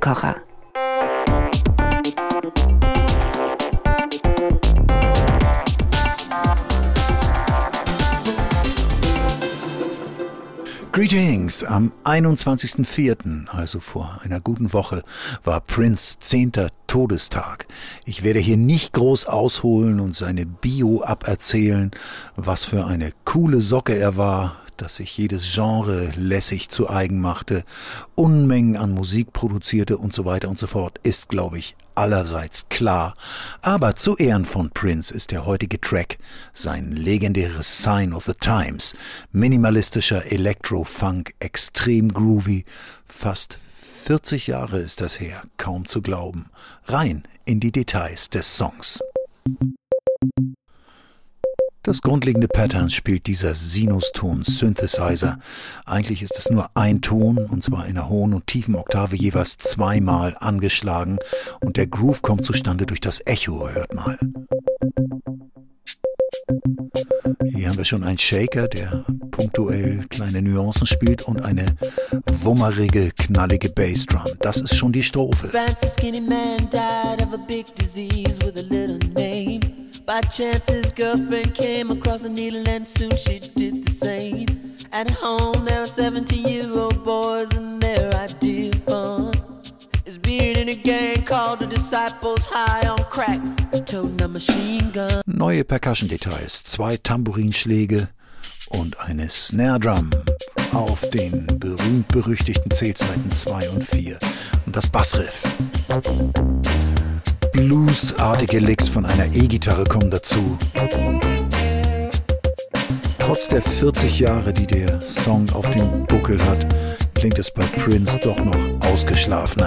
Kocher. Greetings! Am 21.04., also vor einer guten Woche, war Prince' 10. Todestag. Ich werde hier nicht groß ausholen und seine Bio aberzählen, was für eine coole Socke er war, dass sich jedes Genre lässig zu eigen machte, Unmengen an Musik produzierte und so weiter und so fort, ist, glaube ich, allerseits klar. Aber zu Ehren von Prince ist der heutige Track sein legendäres Sign of the Times. Minimalistischer Electro-Funk, extrem groovy. Fast 40 Jahre ist das her, kaum zu glauben. Rein in die Details des Songs. Das grundlegende Pattern spielt dieser Sinuston-Synthesizer. Eigentlich ist es nur ein Ton, und zwar in einer hohen und tiefen Oktave jeweils zweimal angeschlagen, und der Groove kommt zustande durch das Echo, hört mal. Hier haben wir schon einen Shaker, der punktuell kleine Nuancen spielt, und eine wummerige, knallige Bassdrum. Das ist schon die Strophe. By chance his girlfriend came across a needle and soon she did the same. At home there were 17-year-old boys and their idea of fun is being in a gang called the Disciples, high on crack, toting a machine gun. Neue Percussion-Details, 2 Tambourinschläge und eine Snare Drum auf den berühmt-berüchtigten C-Zeiten 2 und 4 und das Bassriff. Bluesartige Licks von einer E-Gitarre kommen dazu. Trotz der 40 Jahre, die der Song auf dem Buckel hat, klingt es bei Prince doch noch ausgeschlafener.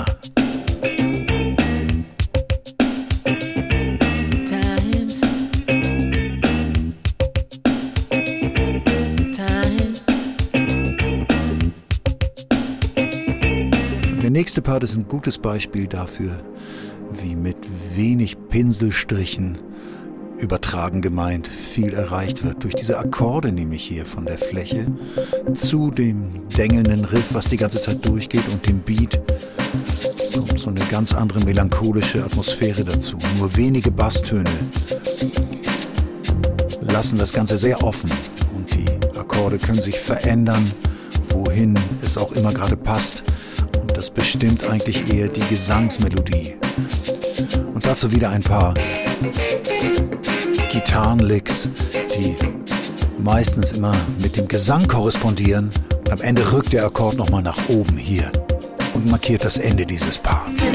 Der nächste Part ist ein gutes Beispiel dafür, wie mit wenig Pinselstrichen, übertragen gemeint, viel erreicht wird. Durch diese Akkorde nämlich hier von der Fläche zu dem dängelnden Riff, was die ganze Zeit durchgeht, und dem Beat kommt so eine ganz andere melancholische Atmosphäre dazu. Nur wenige Basstöne lassen das Ganze sehr offen und die Akkorde können sich verändern, wohin es auch immer gerade passt. Und das bestimmt eigentlich eher die Gesangsmelodie. Und dazu wieder ein paar Gitarrenlicks, die meistens immer mit dem Gesang korrespondieren. Und am Ende rückt der Akkord nochmal nach oben hier und markiert das Ende dieses Parts.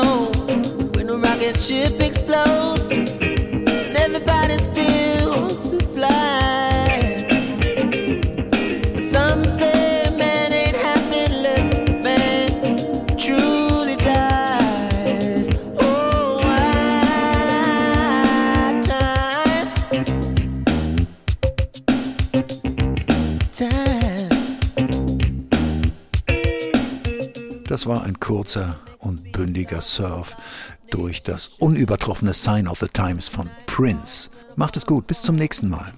Das war ein kurzer und bündiger Surf durch das unübertroffene Sign of the Times von Prince. Macht es gut, bis zum nächsten Mal.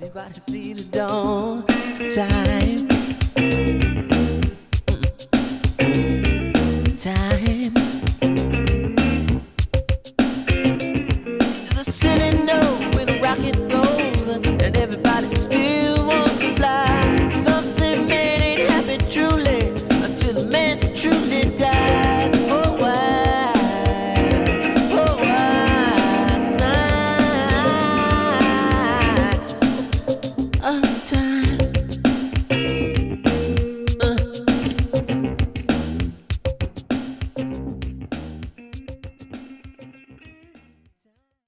Time.